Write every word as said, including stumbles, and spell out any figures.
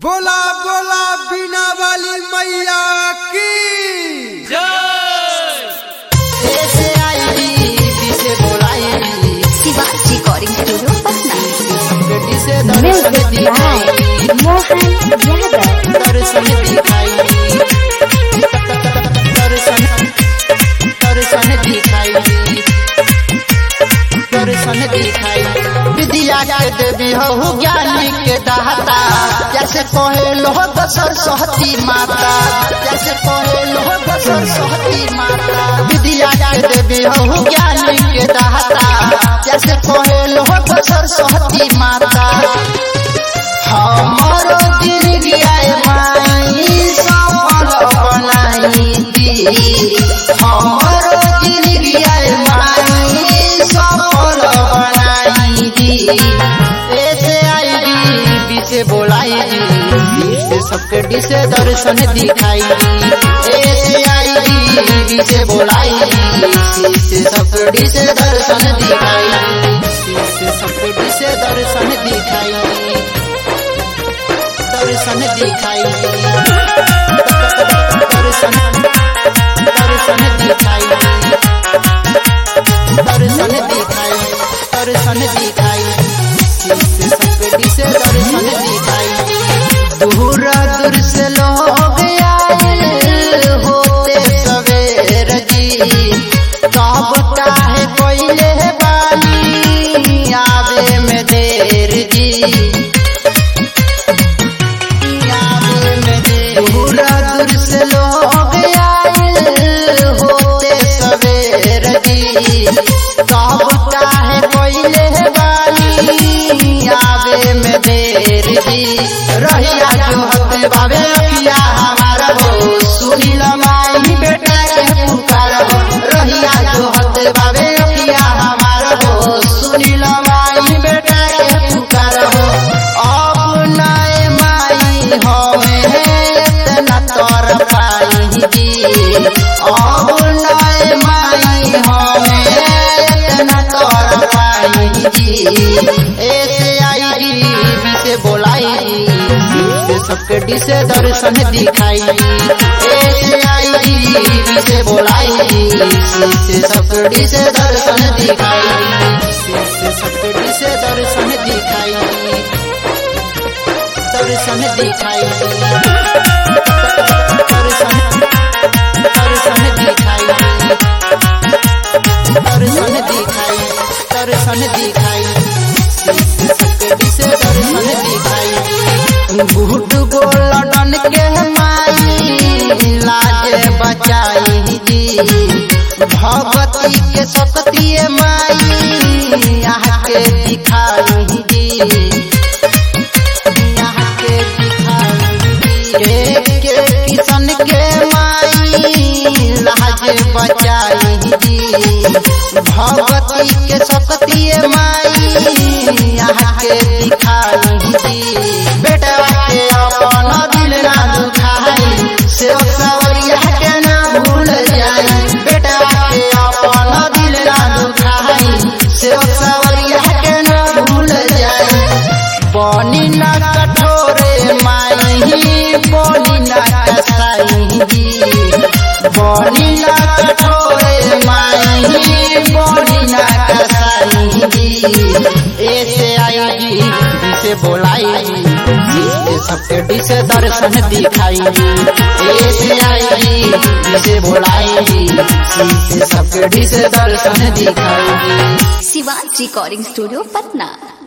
बोला बोला बिना वाली मैया की जय। ऐसे आईडी दिसे बोलाई शिवाजी रिकॉर्डिंग स्टूडियो पटना। गड्डी से दर्शन दिखाई मोहन यादव दर्शन दिखाई दर्शन दर्शन दिखाई दर्शन दिखाई विद्या के देवी हो ज्ञानी के दाता जैसे कहे लोह सरस्वती माता जैसे कहे लोह सरस्वती माता विद्या के देवी हो ज्ञानी के दाता जैसे कहे लोह सरस्वती माता हमारो दिल गया माई सफल बनाई दी हमारो दिल गया माई सफल बनाई दी ऐसे आईडी बीसे बोलाई दी सबके दिसे दर्शन दिखाई ऐसे आईडी बीसे बोलाई दी सबके दिसे दर्शन दिखाई सबके दिसे दर्शन दिखाई दर्शन दिखाई दर्शन दर्शन दिखाई दर्शन दिखाई दर्शन दिखाई सबके दिसे दर्शन दिखाई दूर दूर से लोग आए होते सवेर जी कब काहे कोइले बानी आवे में देर जी दूर दूर से लोग आए होते सवेर जी कब काहे कोइले बानी आवे में देर जी रहिया जो हते बाबे अखिया हमारा हो सुनी लमाई बेटा के पुकार हो रहिया जो हते बाबे अखिया हमारा हो सुनी लमाई बेटा के पुकार हो अब नाए माई हमें इतना तर पाई जी अब नाए माई हमें इतना तर पाई जी ऐसे आईडी बीसे बोलाई सबके दिसे दर्शन दिखाई ऐसे आईडी बीसे बोलाई सबके दिसे दर्शन दिखाई सबके दिसे दर्शन दिखाई दर्शन दिखाई दर्शन दर्शन दिखाई दर्शन दिखाई दर्शन दिखाई सबके दिसे दर्शन दिखाई घुट गोलडन के माई लाज बचाई जी भगवती के शक्ति माई यहाँ के दिखाई जी यहाँ के दिखाई के के किशन के माई लाज बचाई जी भगवती के शक्ति माई यहाँ के दिखाई जी बेटा के अपन दिल ना दुखाई से सवरिया के ना भूल जाई बेटा के अपन दिल ना दुखाई से सवरिया के ना भूल जाई बनी ना कठोरे माई बनी ना कसाई जी बनी ना कठोरे माई बनी ना कसाई जी ऐसे आईडी से बोलाई सबके दिसे दर्शन दिखाई ऐसे आईडी से बोलाई सबके दिसे दर्शन दिखाई शिवाजी रिकॉर्डिंग स्टूडियो पटना।